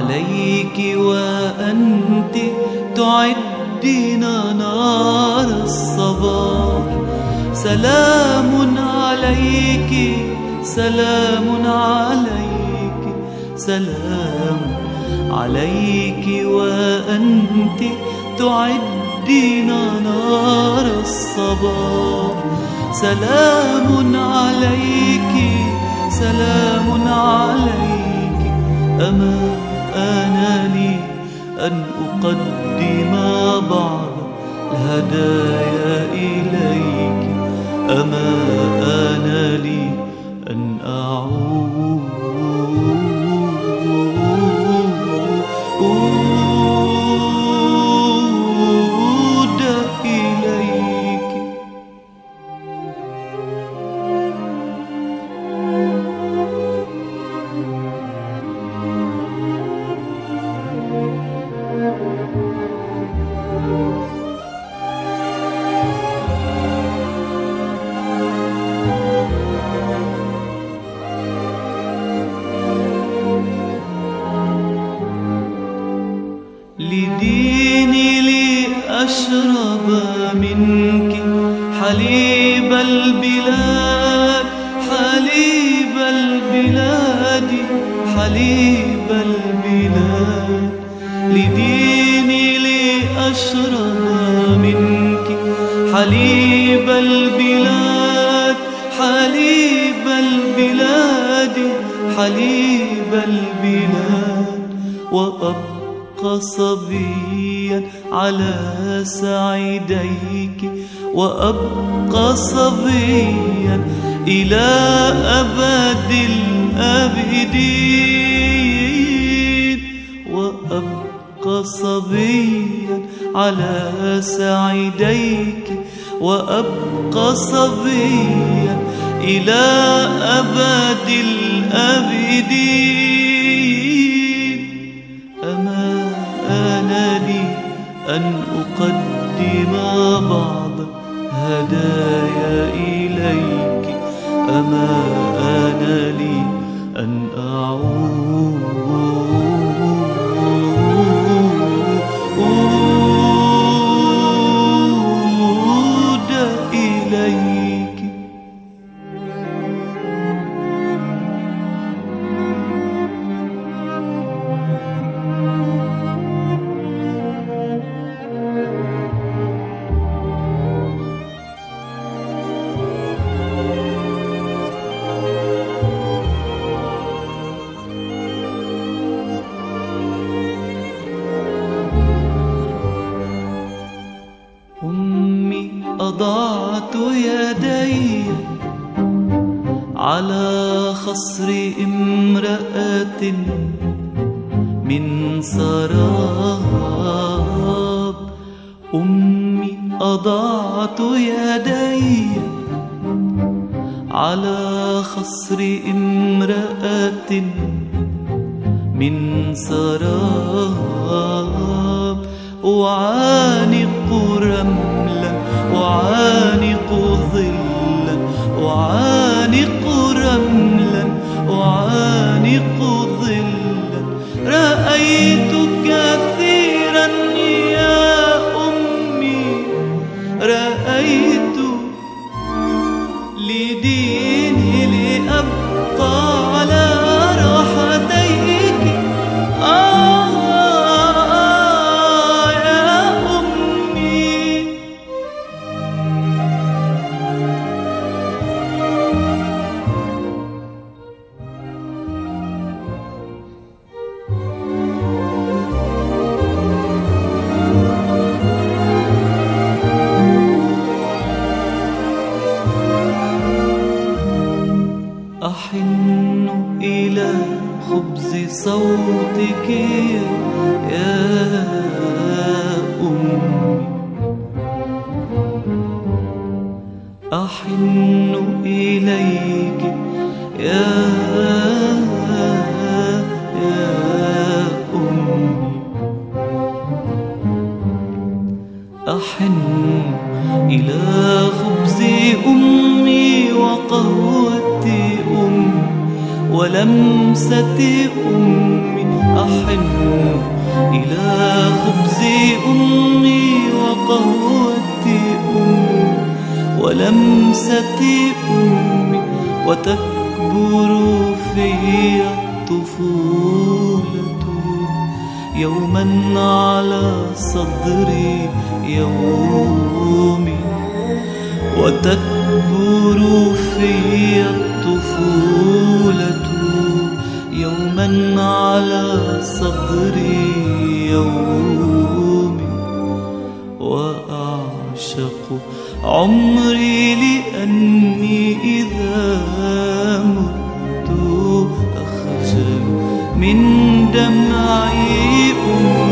عليك وأنت تعدين نار الصباح. سلام عليك سلام عليك سلام عليك وأنت تعدين نار الصباح. سلام عليك سلام عليك. أما آن لي أن أقدم بعض الهدايا إليك. أما آن لي أن أعود إليك. لديني لأشرب منك حليب البلاد حليب البلاد حليب البلاد. لديني لأشرب منك حليب البلاد حليب البلاد حليب البلاد. وأبقى صبيا على سعيديك وأبقى صبيا إلى أبد الآبدين. وأبقى صبيا على سعيديك وأبقى صبيا إلى أبد الآبدين. أما آن لي أن أقدم بعض هدايا إليك. أما آن لي أن أعود إليك. أمي أضعت يدي على خصر امرأة من سراب. أمي أضعت يدي على خصر امرأة من سراب. أعانق رملا أعانق ظلا أعانق رملا أعانق ظلا. رأيت كثيرا يا أمي رأيت. لديني لأبقى على راحتيك. يا أمي. أحن إلى خبز صوتك يا أمي. أحن إليك يا أمي. أحن إلى خبز أمي وقهوة أمي ولمسة أمي أحن إلى خبز أمي وقهوة أمي ولمسة أمي وتكبر في الطفولة يوما على صدري يومي وتكبر في الطفولة يوما على صدري يومي وأعشق عمري لأني إذا مت أخجل من دمعي